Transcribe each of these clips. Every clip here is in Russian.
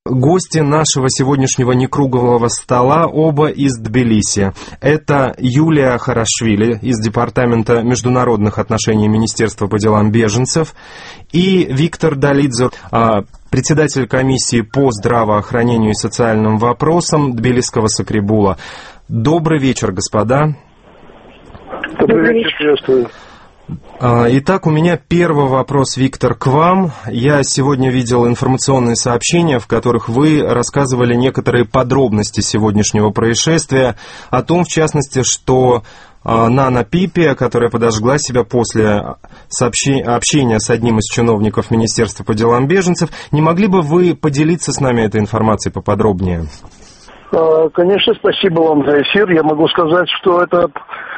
Гости нашего сегодняшнего некруглого стола оба из Тбилиси. Это Юлия Харашвили из Департамента международных отношений Министерства по делам беженцев и Виктор Долидзе, председатель комиссии по здравоохранению и социальным вопросам Тбилисского Сакрибула. Добрый вечер, господа. Добрый вечер, приветствую. Итак, у меня первый вопрос, Виктор, к вам. Я сегодня видел информационные сообщения, в которых вы рассказывали некоторые подробности сегодняшнего происшествия, о том, в частности, что Нана Пипи, которая подожгла себя после общения с одним из чиновников Министерства по делам беженцев. Не могли бы вы поделиться с нами этой информацией поподробнее? Конечно, спасибо вам за эфир. Я могу сказать, что это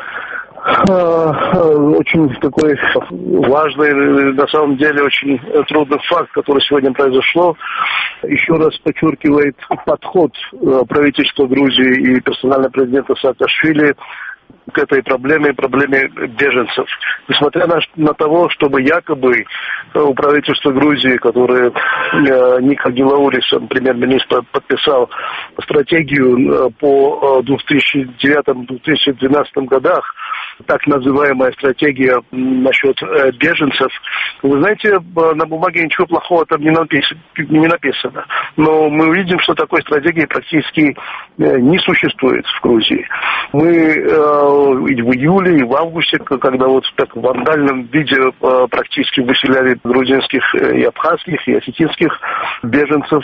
очень такой важный, на самом деле, очень трудный факт, который сегодня произошло. Еще раз подчеркивает подход правительства Грузии и персонально президента Саакашвили к этой проблеме беженцев. Несмотря на то, чтобы якобы у правительства Грузии, которое Ника Гилаурис, премьер-министр, подписал стратегию по 2009-2012 годах, так называемая стратегия насчет беженцев. Вы знаете, на бумаге ничего плохого там не написано. Но мы видим, что такой стратегии практически не существует в Грузии. Мы и в июле, и в августе, когда вот так в вандальном виде практически выселяли грузинских и абхазских, и осетинских беженцев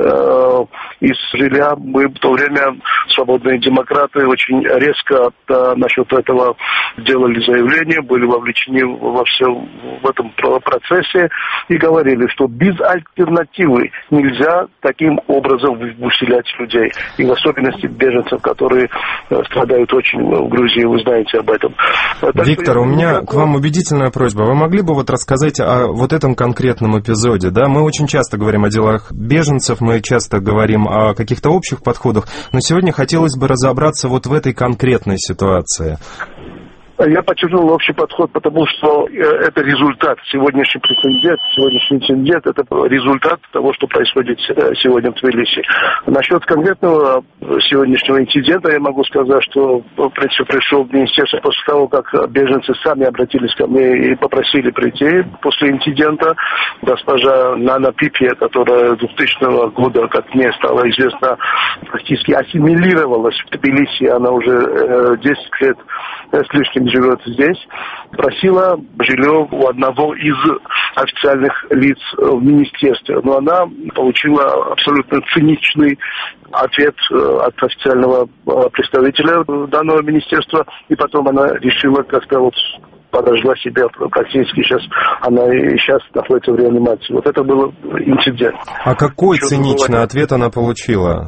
из жилья, мы в то время, свободные демократы, очень резко насчет этого делали заявление, были вовлечены во всем в этом процессе и говорили, что без альтернативы нельзя таким образом выселять людей, и в особенности беженцев, которые страдают очень в Грузии, вы знаете об этом. Виктор, у меня к вам убедительная просьба. Вы могли бы вот рассказать о вот этом конкретном эпизоде? Да? Мы очень часто говорим о делах беженцев, мы часто говорим о каких-то общих подходах, но сегодня хотелось бы разобраться вот в этой конкретной ситуации. Я подчеркнул общий подход, потому что это результат, сегодняшний инцидент, это результат того, что происходит сегодня в Тбилиси. Насчет конкретного сегодняшнего инцидента я могу сказать, что, в принципе, пришел в министерство после того, как беженцы сами обратились ко мне и попросили прийти после инцидента. Госпожа Нана Пипи, которая 2000 года, как мне стало известно, практически ассимилировалась в Тбилиси, она уже 10 лет с лишним живет здесь, просила жилье у одного из официальных лиц в министерстве. Но она получила абсолютно циничный ответ от официального представителя данного министерства, и потом она решила как-то вот подожгла себя практически, она находится в реанимации. Вот это был инцидент. А какой циничный ответ она получила?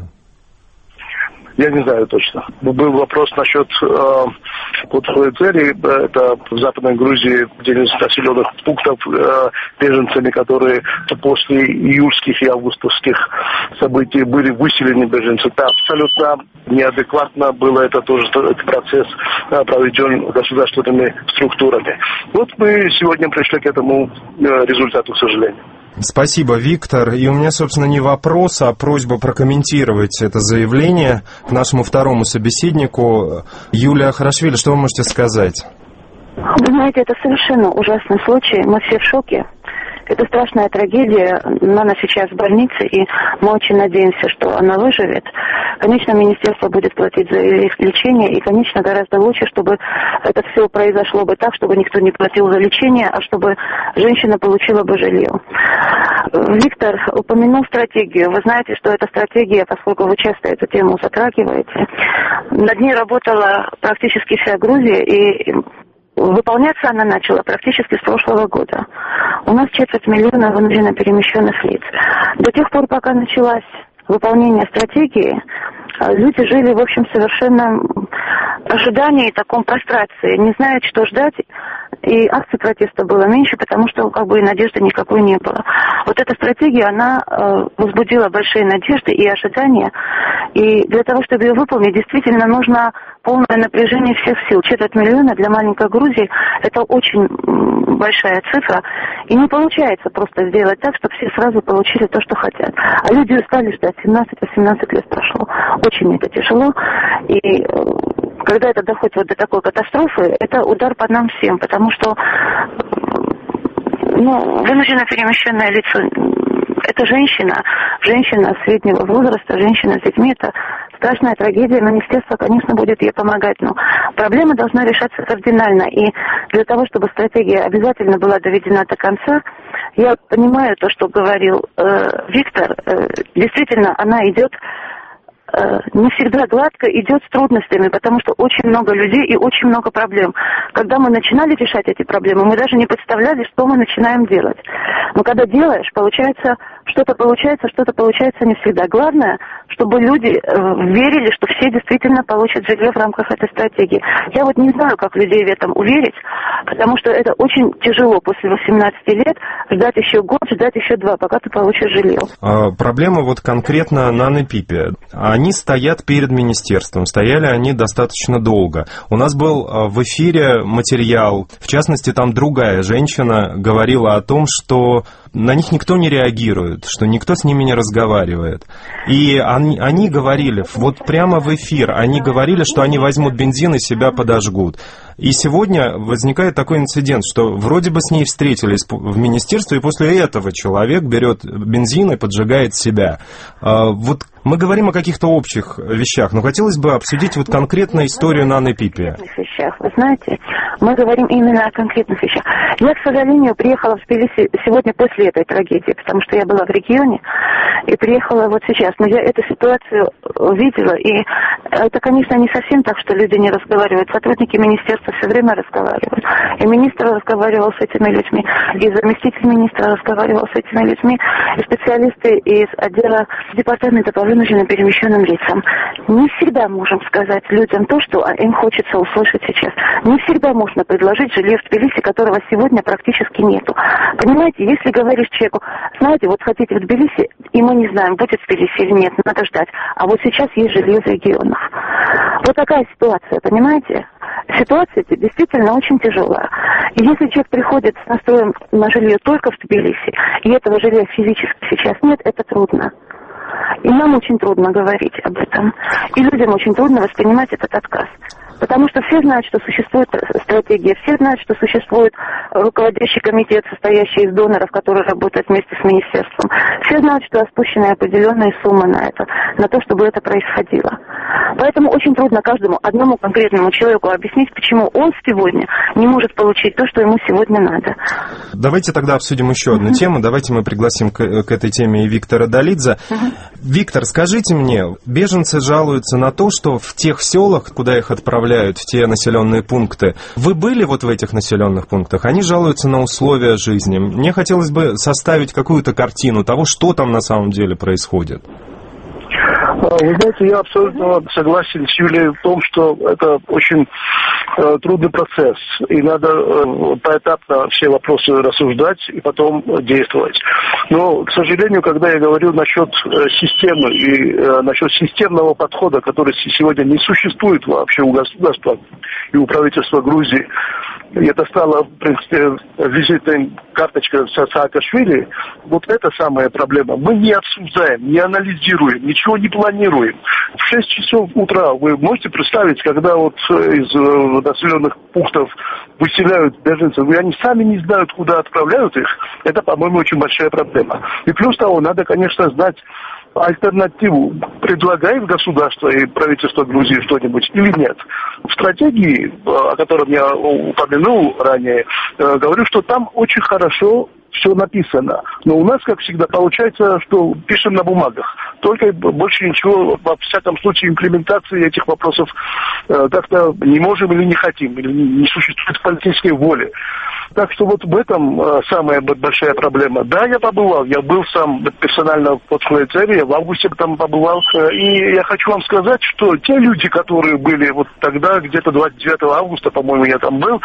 Я не знаю точно. Был вопрос насчет Кутхуэцери, это в Западной Грузии, один из населенных пунктов, беженцами, которые после июльских и августовских событий были выселены беженцы. Да, абсолютно неадекватно было это тоже, этот процесс проведен государственными структурами. Вот мы сегодня пришли к этому результату, к сожалению. Спасибо, Виктор. И у меня, собственно, не вопрос, а просьба прокомментировать это заявление к нашему второму собеседнику. Юлия Харашвили, что вы можете сказать? Вы знаете, это совершенно ужасный случай. Мы все в шоке. Это страшная трагедия. Она сейчас в больнице, и мы очень надеемся, что она выживет. Конечно, министерство будет платить за их лечение, и, конечно, гораздо лучше, чтобы это все произошло бы так, чтобы никто не платил за лечение, а чтобы женщина получила бы жилье. Виктор упомянул стратегию. Вы знаете, что эта стратегия, поскольку вы часто эту тему затрагиваете, над ней работала практически вся Грузия, и выполняться она начала практически с прошлого года. У нас 250 000 вынужденно перемещенных лиц. До тех пор, пока началось выполнение стратегии, люди жили, в общем, совершенно в ожидании, таком прострации, не знают, что ждать, и акций протеста было меньше, потому что как бы и надежды никакой не было. Вот эта стратегия, она возбудила большие надежды и ожидания, и для того, чтобы ее выполнить, действительно нужно полное напряжение всех сил. 250 000 для маленькой Грузии – это очень большая цифра, и не получается просто сделать так, чтобы все сразу получили то, что хотят. А люди устали ждать, 17-18 лет прошло. Очень это тяжело, и когда это доходит вот до такой катастрофы, это удар по нам всем, потому что вынужденно перемещенное лицо – это женщина среднего возраста, женщина с детьми – это страшная трагедия, министерство, конечно, будет ей помогать, но проблема должна решаться кардинально, и для того, чтобы стратегия обязательно была доведена до конца, я понимаю то, что говорил Виктор, действительно, она идет не всегда гладко, идет с трудностями, потому что очень много людей и очень много проблем. Когда мы начинали решать эти проблемы, мы даже не представляли, что мы начинаем делать. Но когда делаешь, что-то получается не всегда. Главное, чтобы люди верили, что все действительно получат жилье в рамках этой стратегии. Я вот не знаю, как людей в этом уверить, потому что это очень тяжело после 18 лет ждать еще год, ждать еще 2, пока ты получишь жилье. Проблема вот конкретно на Нанепипе. Они стоят перед министерством, стояли они достаточно долго. У нас был в эфире материал, в частности, там другая женщина говорила о том, что на них никто не реагирует, что никто с ними не разговаривает. И они говорили, вот прямо в эфир, они говорили, что они возьмут бензин и себя подожгут. И сегодня возникает такой инцидент, что вроде бы с ней встретились в министерстве, и после этого человек берет бензин и поджигает себя. Вот мы говорим о каких-то общих вещах, но хотелось бы обсудить вот конкретно историю на Нанепипе. Вы знаете, мы говорим именно о конкретных вещах. Я, к сожалению, приехала в Тбилиси сегодня после этой трагедии, потому что я была в регионе и приехала вот сейчас. Но я эту ситуацию видела, и это, конечно, не совсем так, что люди не разговаривают. Сотрудники министерства все время разговаривают. И министр разговаривал с этими людьми, и заместитель министра разговаривал с этими людьми, и специалисты из отдела департамента по вынужденно перемещенным лицам. Не всегда можем сказать людям то, что им хочется услышать сейчас. Не всегда можно предложить жилье в Тбилиси, которого сегодня практически нету. Понимаете, если говоришь человеку, знаете, вот хотите в Тбилиси, и мы не знаем, будет в Тбилиси или нет, надо ждать. А вот сейчас есть жилье в регионах. Вот такая ситуация, понимаете? Ситуация действительно очень тяжелая. И если человек приходит с настроем на жилье только в Тбилиси, и этого жилья физически сейчас нет, это трудно. И нам очень трудно говорить об этом. И людям очень трудно воспринимать этот отказ. Потому что все знают, что существует стратегия, все знают, что существует руководящий комитет, состоящий из доноров, которые работают вместе с министерством. Все знают, что спущены определенные суммы на это, на то, чтобы это происходило. Поэтому очень трудно каждому одному конкретному человеку объяснить, почему он сегодня не может получить то, что ему сегодня надо. Давайте тогда обсудим еще одну тему. Давайте мы пригласим к этой теме и Виктора Долидзе. Виктор, скажите мне, беженцы жалуются на то, что в тех селах, куда их отправляют, в те населенные пункты. Вы были вот в этих населенных пунктах? Они жалуются на условия жизни. Мне хотелось бы составить какую-то картину того, что там на самом деле происходит. Вы знаете, я абсолютно согласен с Юлией в том, что это очень трудный процесс, и надо поэтапно все вопросы рассуждать и потом действовать. Но, к сожалению, когда я говорю насчет системы и насчет системного подхода, который сегодня не существует вообще у государства и у правительства Грузии, и это стало, в принципе, визитной карточкой Саакашвили, вот это самая проблема. Мы не обсуждаем, не анализируем, ничего не планируем. В 6 часов утра вы можете представить, когда вот из населенных пунктов выселяют беженцев, и они сами не знают, куда отправляют их, это, по-моему, очень большая проблема. И плюс того, надо, конечно, знать альтернативу. Предлагает государство и правительство Грузии что-нибудь или нет? В стратегии, о которой я упомянул ранее, говорю, что там очень хорошо все написано. Но у нас, как всегда, получается, что пишем на бумагах. только больше ничего, во всяком случае, имплементации этих вопросов как-то не можем или не хотим, или не существует политической воли. Так что вот в этом самая большая проблема. Да, я был сам персонально в Подхоя-Царе, в августе там побывал, и я хочу вам сказать, что те люди, которые были вот тогда, где-то 29 августа, по-моему, я там был,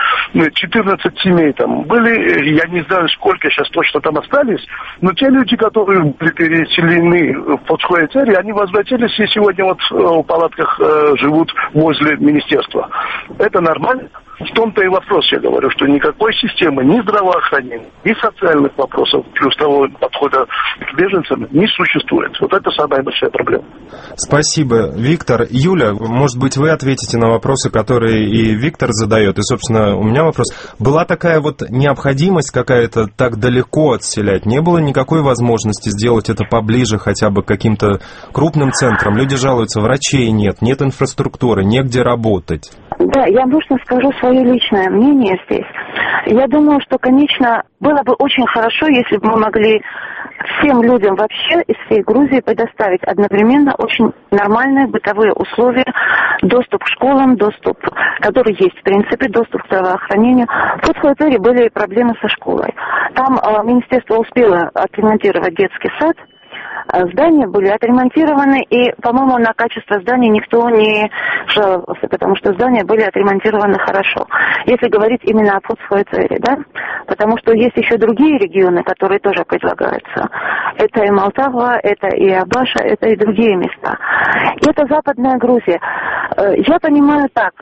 14 семей там были, я не знаю, сколько сейчас точно там остались, но те люди, которые были переселены в Подхоя-Царе, они возвратились и сегодня вот в палатках живут возле министерства. Это нормально? В том-то и вопрос, я говорю, что никакой системы ни здравоохранения, ни социальных вопросов, плюс того подхода к беженцам не существует. Вот это самая большая проблема. Спасибо, Виктор. Юля, может быть, вы ответите на вопросы, которые и Виктор задает. И, собственно, у меня вопрос. Была такая вот необходимость какая-то так далеко отселять? Не было никакой возможности сделать это поближе хотя бы к каким-то крупным центрам? Люди жалуются, врачей нет инфраструктуры, негде работать. Да, я можно скажу свое личное мнение здесь. Я думаю, что, конечно, было бы очень хорошо, если бы мы могли всем людям вообще из всей Грузии предоставить одновременно очень нормальные бытовые условия, доступ к школам, доступ, который есть, в принципе, доступ к здравоохранению. В Подхоя-Царе были проблемы со школой. Там министерство успело отремонтировать детский сад, здания были отремонтированы, и, по-моему, на качество зданий никто не жаловался, потому что здания были отремонтированы хорошо. Если говорить именно о Подхоя-Царе, да? Потому что есть еще другие регионы, которые тоже предлагаются. Это и Молдова, это и Абаша, это и другие места. И это Западная Грузия. Я понимаю так...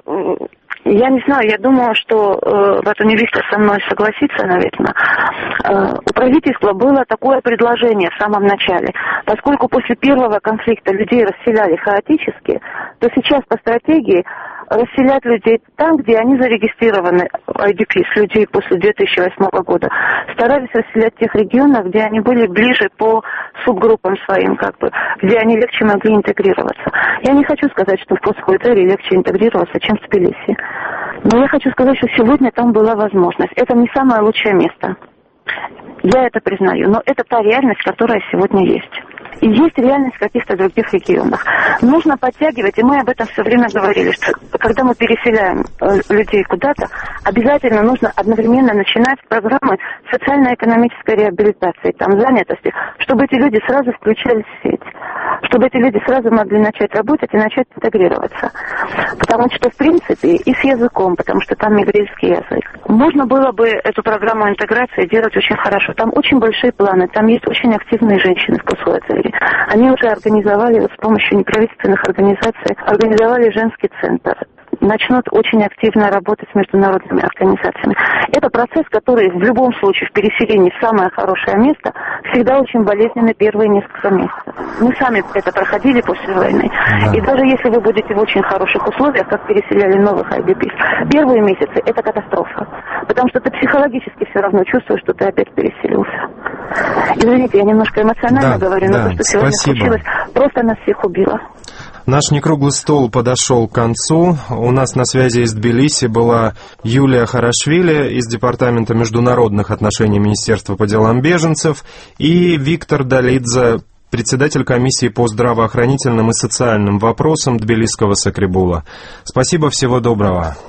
Я не знаю, я думаю, что вот Виктор со мной согласится, наверное. У правительства было такое предложение в самом начале. Поскольку после первого конфликта людей расселяли хаотически, то сейчас по стратегии расселять людей там, где они зарегистрированы, IDPs, людей после 2008 года. Старались расселять в тех регионах, где они были ближе по субгруппам своим, как бы, где они легче могли интегрироваться. Я не хочу сказать, что в Подхоя-Царе легче интегрироваться, чем в Тбилиси. Но я хочу сказать, что сегодня там была возможность. Это не самое лучшее место. Я это признаю, но это та реальность, которая сегодня есть. И есть реальность в каких-то других регионах. Нужно подтягивать, и мы об этом все время говорили, что когда мы переселяем людей куда-то, обязательно нужно одновременно начинать программы социально-экономической реабилитации, там, занятости, чтобы эти люди сразу включались в сеть, чтобы эти люди сразу могли начать работать и начать интегрироваться. Потому что, в принципе, и с языком, потому что там еврейский язык. Можно было бы эту программу интеграции делать очень хорошо. Там очень большие планы, там есть очень активные женщины в Подхоя-Царе. Они уже организовали вот с помощью неправительственных организаций, организовали женский центр. Начнут очень активно работать с международными организациями. Это процесс, который в любом случае в переселении в самое хорошее место всегда очень болезненный первые несколько месяцев. Мы сами это проходили после войны. Да. И даже если вы будете в очень хороших условиях, как переселяли новых IDPs, первые месяцы это катастрофа. Потому что ты психологически все равно чувствуешь, что ты опять переселился. Извините, я немножко эмоционально говорю, но то, что сегодня случилось, просто нас всех убило. Наш некруглый стол подошел к концу. У нас на связи из Тбилиси была Юлия Харашвили из Департамента международных отношений Министерства по делам беженцев и Виктор Долидзе, председатель комиссии по здравоохранительным и социальным вопросам Тбилисского Сакрибула. Спасибо, всего доброго.